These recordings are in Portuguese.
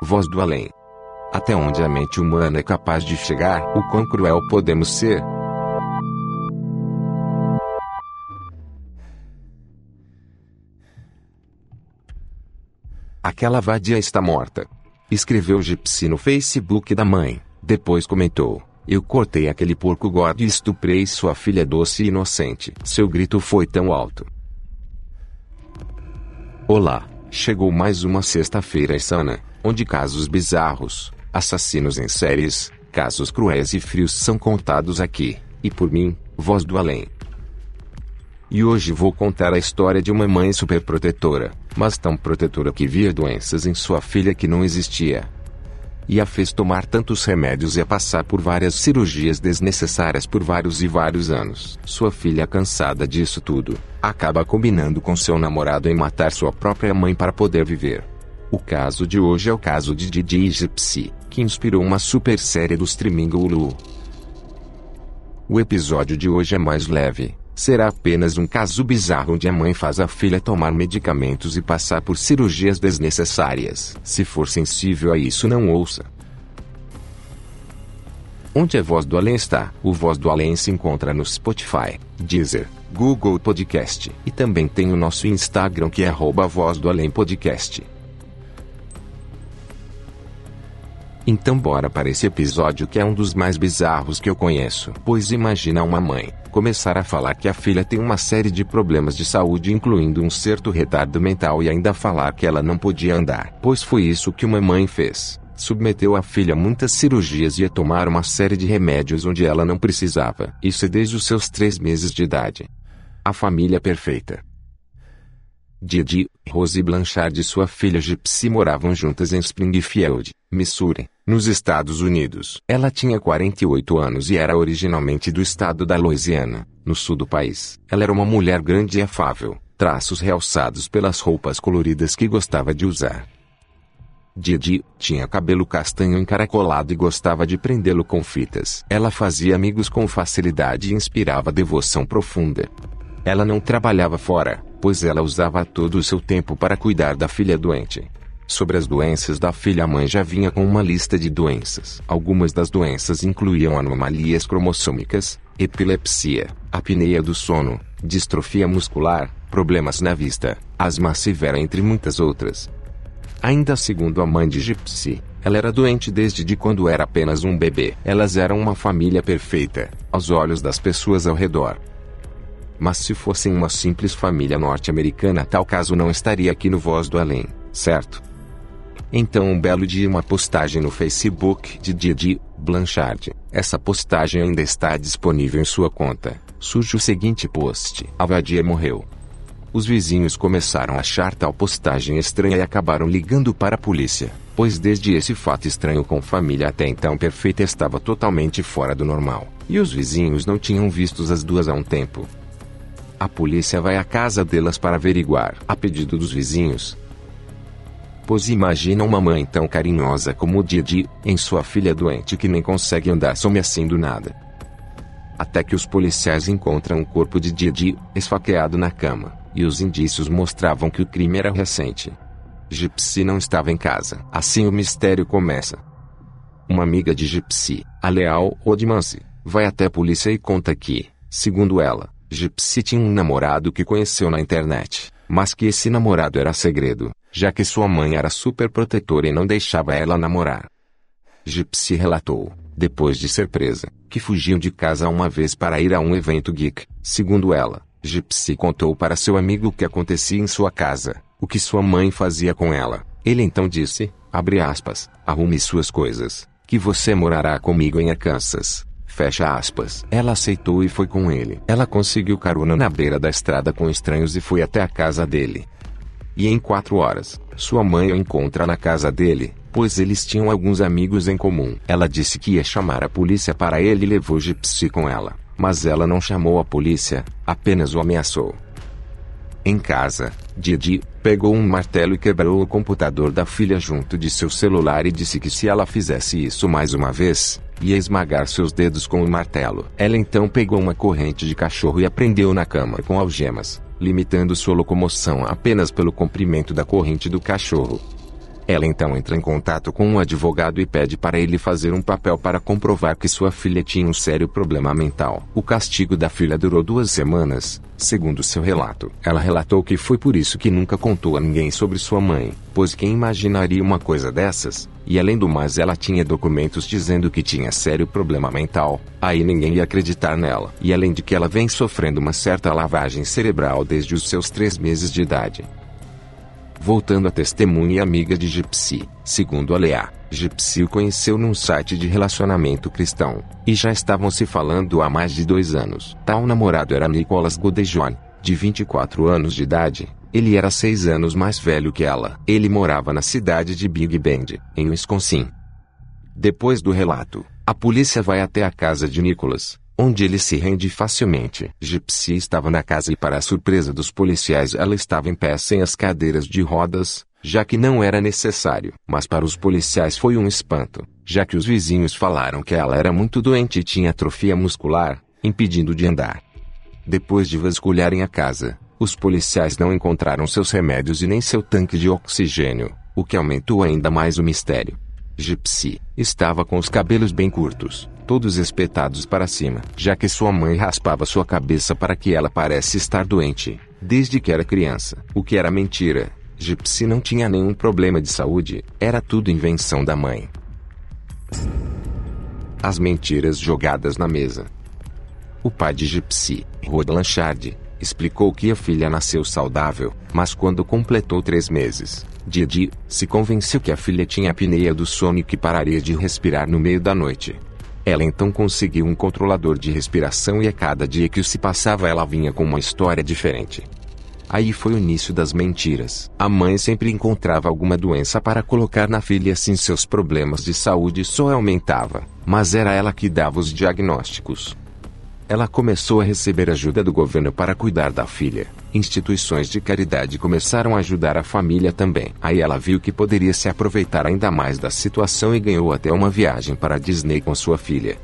Voz do além. Até onde a mente humana é capaz de chegar, o quão cruel podemos ser. Aquela vadia está morta. Escreveu Gypsy no Facebook da mãe. Depois comentou: eu cortei aquele porco gordo e estuprei sua filha doce e inocente. Seu grito foi tão alto. Olá, chegou mais uma sexta-feira insana, onde casos bizarros, assassinos em séries, casos cruéis e frios são contados aqui, e por mim, Voz do Além. E hoje vou contar a história de uma mãe superprotetora, mas tão protetora que via doenças em sua filha que não existia. E a fez tomar tantos remédios e a passar por várias cirurgias desnecessárias por vários e vários anos. Sua filha, cansada disso tudo, acaba combinando com seu namorado em matar sua própria mãe para poder viver. O caso de hoje é o caso de Didi e Gypsy, que inspirou uma super série do streaming Hulu. O episódio de hoje é mais leve. Será apenas um caso bizarro onde a mãe faz a filha tomar medicamentos e passar por cirurgias desnecessárias. Se for sensível a isso, não ouça. Onde a Voz do Além está? O Voz do Além se encontra no Spotify, Deezer, Google Podcast e também tem o nosso Instagram que é @Voz do Além Podcast. Então bora para esse episódio que é um dos mais bizarros que eu conheço. Pois imagina uma mãe começar a falar que a filha tem uma série de problemas de saúde, incluindo um certo retardo mental, e ainda falar que ela não podia andar. Pois foi isso que uma mãe fez. Submeteu a filha a muitas cirurgias e a tomar uma série de remédios onde ela não precisava. Isso desde os seus 3 meses de idade. A família perfeita. Didi, Rose Blanchard e sua filha Gypsy moravam juntas em Springfield, Missouri, nos Estados Unidos. Ela tinha 48 anos e era originalmente do estado da Louisiana, no sul do país. Ela era uma mulher grande e afável, traços realçados pelas roupas coloridas que gostava de usar. Didi tinha cabelo castanho encaracolado e gostava de prendê-lo com fitas. Ela fazia amigos com facilidade e inspirava devoção profunda. Ela não trabalhava fora, pois ela usava todo o seu tempo para cuidar da filha doente. Sobre as doenças da filha, a mãe já vinha com uma lista de doenças. Algumas das doenças incluíam anomalias cromossômicas, epilepsia, apneia do sono, distrofia muscular, problemas na vista, asma severa, entre muitas outras. Ainda segundo a mãe de Gypsy, ela era doente desde quando era apenas um bebê. Elas eram uma família perfeita, aos olhos das pessoas ao redor. Mas se fossem uma simples família norte-americana, tal caso não estaria aqui no Voz do Além, certo? Então um belo dia, uma postagem no Facebook de Didi Blanchard. Essa postagem ainda está disponível em sua conta. Surge o seguinte post: a vadia morreu. Os vizinhos começaram a achar tal postagem estranha e acabaram ligando para a polícia, pois desde esse fato estranho com família até então perfeita estava totalmente fora do normal, e os vizinhos não tinham visto as duas há um tempo. A polícia vai à casa delas para averiguar, a pedido dos vizinhos. Pois imagina uma mãe tão carinhosa como Didi, em sua filha doente que nem consegue andar, some assim do nada. Até que os policiais encontram o corpo de Didi, esfaqueado na cama, e os indícios mostravam que o crime era recente. Gypsy não estava em casa. Assim o mistério começa. Uma amiga de Gypsy, a Leal Odmancy, vai até a polícia e conta que, segundo ela, Gypsy tinha um namorado que conheceu na internet, mas que esse namorado era segredo, já que sua mãe era super protetora e não deixava ela namorar. Gypsy relatou, depois de ser presa, que fugiam de casa uma vez para ir a um evento geek. Segundo ela, Gypsy contou para seu amigo o que acontecia em sua casa, o que sua mãe fazia com ela. Ele então disse, abre aspas, arrume suas coisas, que você morará comigo em Arkansas. Fecha aspas. Ela aceitou e foi com ele. Ela conseguiu carona na beira da estrada com estranhos e foi até a casa dele. E em 4 horas, sua mãe o encontra na casa dele, pois eles tinham alguns amigos em comum. Ela disse que ia chamar a polícia para ele e levou Gypsy com ela, mas ela não chamou a polícia, apenas o ameaçou. Em casa, Didi pegou um martelo e quebrou o computador da filha junto de seu celular e disse que se ela fizesse isso mais uma vez, ia esmagar seus dedos com o martelo. Ela então pegou uma corrente de cachorro e a prendeu na cama com algemas, limitando sua locomoção apenas pelo comprimento da corrente do cachorro. Ela então entra em contato com um advogado e pede para ele fazer um papel para comprovar que sua filha tinha um sério problema mental. O castigo da filha durou 2 semanas, segundo seu relato. Ela relatou que foi por isso que nunca contou a ninguém sobre sua mãe, pois quem imaginaria uma coisa dessas? E além do mais, ela tinha documentos dizendo que tinha sério problema mental, aí ninguém ia acreditar nela. E além de que ela vem sofrendo uma certa lavagem cerebral desde os seus 3 meses de idade. Voltando à testemunha e amiga de Gypsy, segundo a Lea, Gypsy o conheceu num site de relacionamento cristão, e já estavam se falando há mais de 2 anos. Tal namorado era Nicholas Godejohn, de 24 anos de idade. Ele era 6 anos mais velho que ela. Ele morava na cidade de Big Bend, em Wisconsin. Depois do relato, a polícia vai até a casa de Nicholas, onde ele se rende facilmente. Gypsy estava na casa e, para a surpresa dos policiais, ela estava em pé sem as cadeiras de rodas, já que não era necessário. Mas para os policiais foi um espanto, já que os vizinhos falaram que ela era muito doente e tinha atrofia muscular, impedindo de andar. Depois de vasculharem a casa, os policiais não encontraram seus remédios e nem seu tanque de oxigênio, o que aumentou ainda mais o mistério. Gypsy estava com os cabelos bem curtos, todos espetados para cima, já que sua mãe raspava sua cabeça para que ela parecesse estar doente, desde que era criança. O que era mentira. Gypsy não tinha nenhum problema de saúde, era tudo invenção da mãe. As mentiras jogadas na mesa. O pai de Gypsy, Rod Blanchard, explicou que a filha nasceu saudável, mas quando completou 3 meses, Didi se convenceu que a filha tinha apneia do sono e que pararia de respirar no meio da noite. Ela então conseguiu um controlador de respiração e a cada dia que se passava ela vinha com uma história diferente. Aí foi o início das mentiras. A mãe sempre encontrava alguma doença para colocar na filha, assim seus problemas de saúde só aumentavam, mas era ela que dava os diagnósticos. Ela começou a receber ajuda do governo para cuidar da filha. Instituições de caridade começaram a ajudar a família também. Aí ela viu que poderia se aproveitar ainda mais da situação e ganhou até uma viagem para a Disney com sua filha.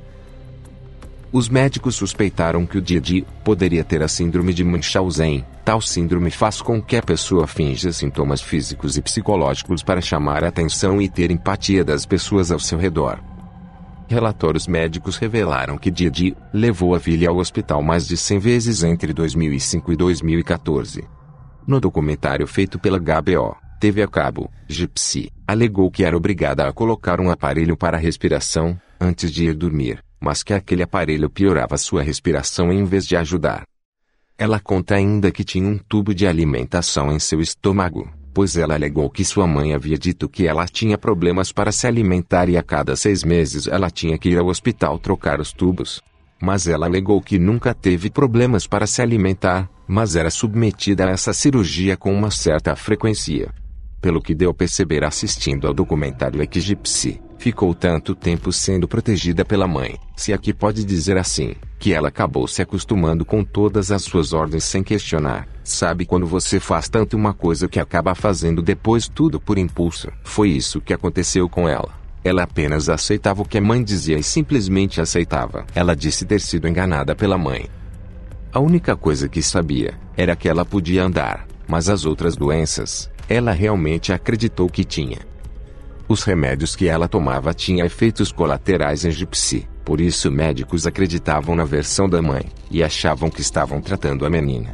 Os médicos suspeitaram que o Didi poderia ter a síndrome de Munchausen. Tal síndrome faz com que a pessoa finja sintomas físicos e psicológicos para chamar a atenção e ter empatia das pessoas ao seu redor. Relatórios médicos revelaram que Didi levou a filha ao hospital mais de 100 vezes entre 2005 e 2014. No documentário feito pela HBO, TV a cabo, Gypsy alegou que era obrigada a colocar um aparelho para respiração antes de ir dormir, mas que aquele aparelho piorava sua respiração em vez de ajudar. Ela conta ainda que tinha um tubo de alimentação em seu estômago, pois ela alegou que sua mãe havia dito que ela tinha problemas para se alimentar e a cada 6 meses ela tinha que ir ao hospital trocar os tubos. Mas ela alegou que nunca teve problemas para se alimentar, mas era submetida a essa cirurgia com uma certa frequência. Pelo que deu a perceber assistindo ao documentário é que Gypsy ficou tanto tempo sendo protegida pela mãe, se aqui pode dizer assim, que ela acabou se acostumando com todas as suas ordens sem questionar. Sabe quando você faz tanto uma coisa que acaba fazendo depois tudo por impulso? Foi isso que aconteceu com ela. Ela apenas aceitava o que a mãe dizia e simplesmente aceitava. Ela disse ter sido enganada pela mãe. A única coisa que sabia era que ela podia andar, mas as outras doenças, ela realmente acreditou que tinha. Os remédios que ela tomava tinham efeitos colaterais em Gypsy, por isso médicos acreditavam na versão da mãe, e achavam que estavam tratando a menina.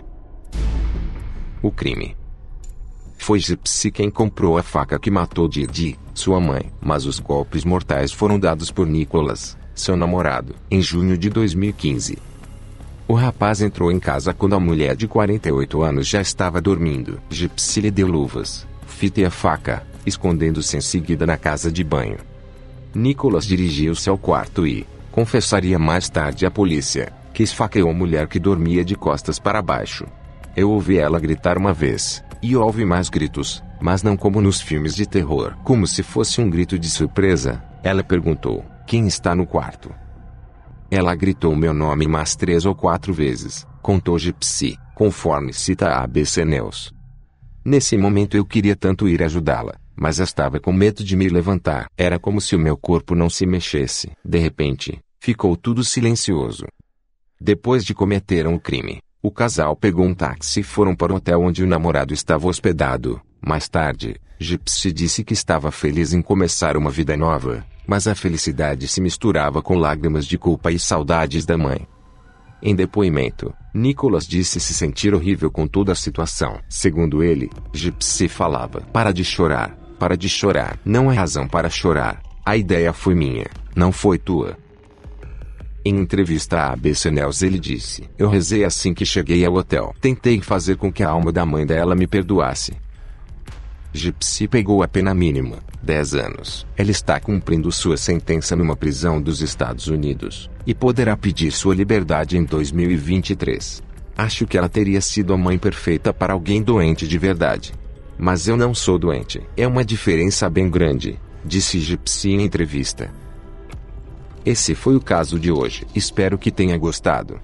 O crime. Foi Gypsy quem comprou a faca que matou Didi, sua mãe, mas os golpes mortais foram dados por Nicholas, seu namorado, em junho de 2015. O rapaz entrou em casa quando a mulher de 48 anos já estava dormindo. Gypsy lhe deu luvas, fita e a faca, escondendo-se em seguida na casa de banho. Nicholas dirigiu-se ao quarto e confessaria mais tarde à polícia que esfaqueou a mulher que dormia de costas para baixo. Eu ouvi ela gritar uma vez, e houve mais gritos, mas não como nos filmes de terror. Como se fosse um grito de surpresa, ela perguntou: "Quem está no quarto?" Ela gritou meu nome mais 3 ou 4 vezes, contou Gypsy, conforme cita a ABC News. Nesse momento eu queria tanto ir ajudá-la, mas estava com medo de me levantar. Era como se o meu corpo não se mexesse. De repente, ficou tudo silencioso. Depois de cometeram o crime, o casal pegou um táxi e foram para o hotel onde o namorado estava hospedado, Mais tarde, Gypsy disse que estava feliz em começar uma vida nova, mas a felicidade se misturava com lágrimas de culpa e saudades da mãe. Em depoimento, Nicholas disse se sentir horrível com toda a situação. Segundo ele, Gypsy falava: para de chorar, para de chorar. Não há razão para chorar. A ideia foi minha, não foi tua. Em entrevista à ABC News ele disse: eu rezei assim que cheguei ao hotel. Tentei fazer com que a alma da mãe dela me perdoasse. Gypsy pegou a pena mínima, 10 anos. Ela está cumprindo sua sentença numa prisão dos Estados Unidos, e poderá pedir sua liberdade em 2023. Acho que ela teria sido a mãe perfeita para alguém doente de verdade. Mas eu não sou doente. É uma diferença bem grande, disse Gypsy em entrevista. Esse foi o caso de hoje. Espero que tenha gostado.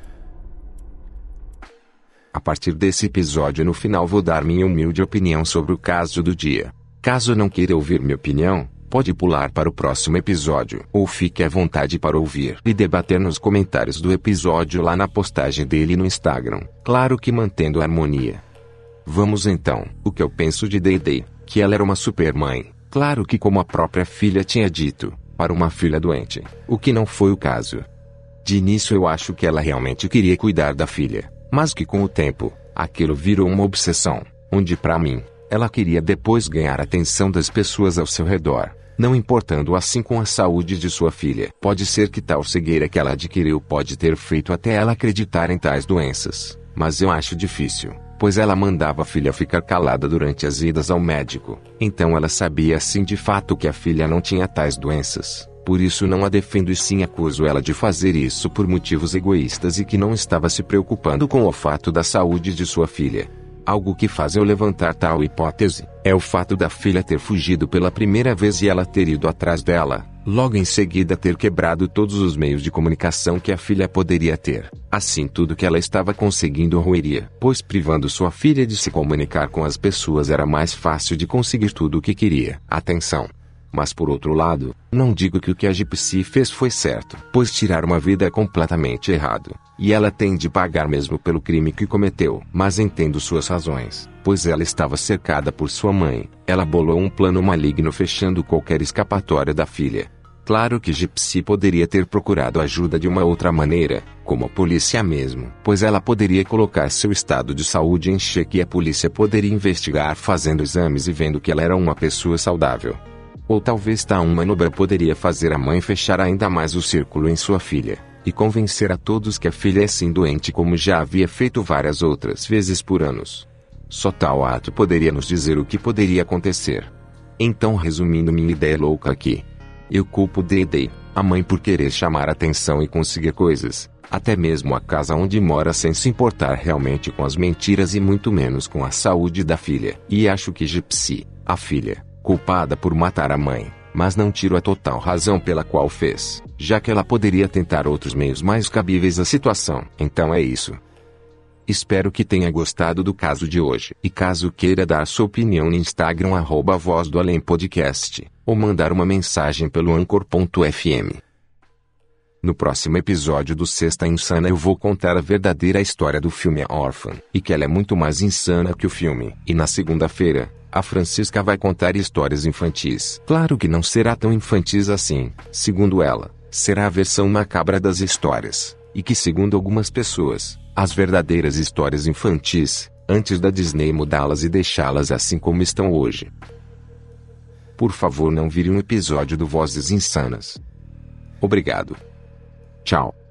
A partir desse episódio no final vou dar minha humilde opinião sobre o caso do dia. Caso não queira ouvir minha opinião, pode pular para o próximo episódio ou fique à vontade para ouvir e debater nos comentários do episódio lá na postagem dele no Instagram. Claro que mantendo a harmonia. Vamos então, o que eu penso de Day, que ela era uma super mãe. Claro que como a própria filha tinha dito, para uma filha doente, o que não foi o caso. De início eu acho que ela realmente queria cuidar da filha. Mas que com o tempo, aquilo virou uma obsessão, onde para mim, ela queria depois ganhar a atenção das pessoas ao seu redor, não importando assim com a saúde de sua filha. Pode ser que tal cegueira que ela adquiriu pode ter feito até ela acreditar em tais doenças, mas eu acho difícil, pois ela mandava a filha ficar calada durante as idas ao médico, então ela sabia assim de fato que a filha não tinha tais doenças. Por isso não a defendo e sim acuso ela de fazer isso por motivos egoístas e que não estava se preocupando com o fato da saúde de sua filha. Algo que faz eu levantar tal hipótese, é o fato da filha ter fugido pela primeira vez e ela ter ido atrás dela, logo em seguida ter quebrado todos os meios de comunicação que a filha poderia ter. Assim tudo que ela estava conseguindo ruiria, pois privando sua filha de se comunicar com as pessoas era mais fácil de conseguir tudo o que queria. Atenção! Mas por outro lado, não digo que o que a Gypsy fez foi certo, pois tirar uma vida é completamente errado, e ela tem de pagar mesmo pelo crime que cometeu. Mas entendo suas razões, pois ela estava cercada por sua mãe, ela bolou um plano maligno fechando qualquer escapatória da filha. Claro que Gypsy poderia ter procurado ajuda de uma outra maneira, como a polícia mesmo, pois ela poderia colocar seu estado de saúde em xeque e a polícia poderia investigar fazendo exames e vendo que ela era uma pessoa saudável. Ou talvez uma manobra poderia fazer a mãe fechar ainda mais o círculo em sua filha, e convencer a todos que a filha é sim doente como já havia feito várias outras vezes por anos. Só tal ato poderia nos dizer o que poderia acontecer. Então resumindo minha ideia louca aqui, eu culpo Day, a mãe por querer chamar atenção e conseguir coisas, até mesmo a casa onde mora sem se importar realmente com as mentiras e muito menos com a saúde da filha. E acho que Gypsy, a filha, culpada por matar a mãe, mas não tiro a total razão pela qual fez, já que ela poderia tentar outros meios mais cabíveis à situação. Então é isso. Espero que tenha gostado do caso de hoje. E caso queira dar sua opinião no Instagram @Voz do Além Podcast, ou mandar uma mensagem pelo Anchor.fm. No próximo episódio do Sexta Insana eu vou contar a verdadeira história do filme A Órfã, e que ela é muito mais insana que o filme. E na segunda-feira, a Francisca vai contar histórias infantis. Claro que não será tão infantis assim, segundo ela, será a versão macabra das histórias, e que segundo algumas pessoas, as verdadeiras histórias infantis, antes da Disney mudá-las e deixá-las assim como estão hoje. Por favor não vire um episódio do Vozes Insanas. Obrigado. Tchau.